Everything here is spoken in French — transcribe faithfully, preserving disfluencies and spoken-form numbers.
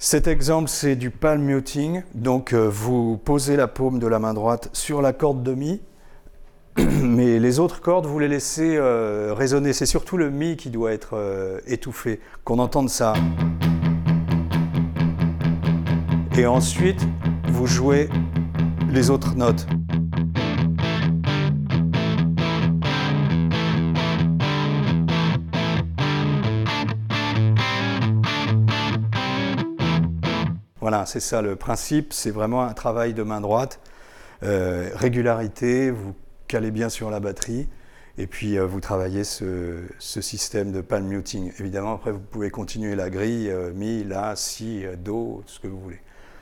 Cet exemple, c'est du palm muting. Donc, euh, vous posez la paume de la main droite sur la corde de mi, mais les autres cordes, vous les laissez euh, résonner. C'est surtout le mi qui doit être euh, étouffé, qu'on entende ça. Et ensuite, vous jouez les autres notes. Voilà, c'est ça le principe, c'est vraiment un travail de main droite, euh, régularité, vous calez bien sur la batterie, et puis euh, vous travaillez ce, ce système de palm muting. Évidemment, après, vous pouvez continuer la grille, euh, mi, la, si, do, ce que vous voulez.